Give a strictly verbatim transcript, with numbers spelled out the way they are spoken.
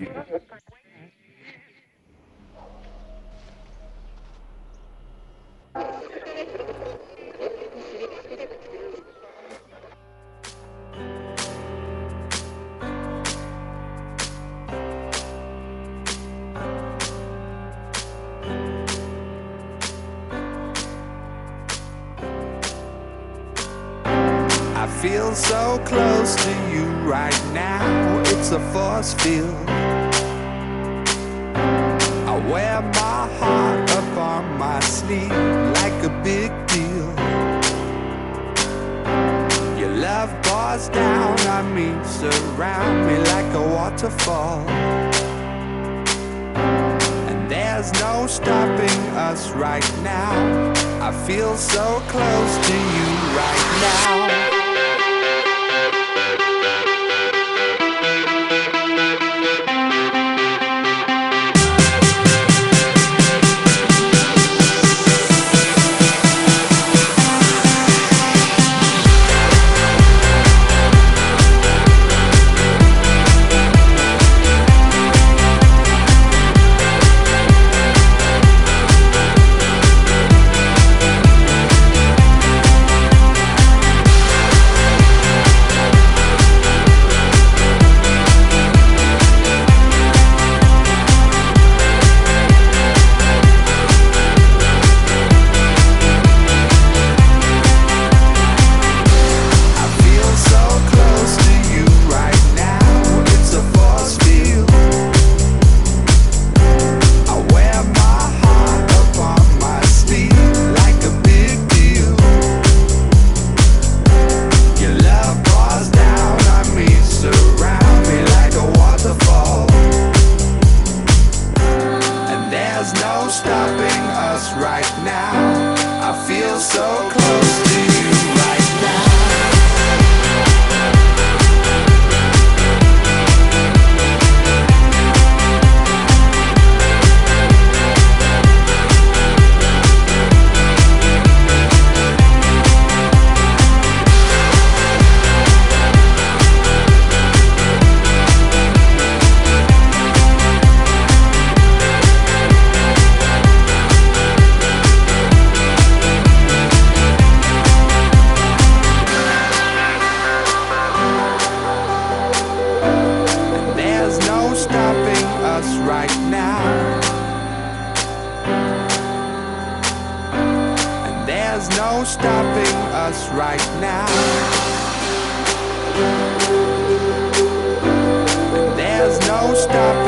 I feel so close to you right now, it's a force field. I wear my heart up on my sleeve like a big deal. Your love pours down on me, surround me like a waterfall. And there's no stopping us right now. I feel so close to you right now. Stopping us right now. I feel so close to you right now. Stopping us right now. And there's no stopping us right now. And there's no stopping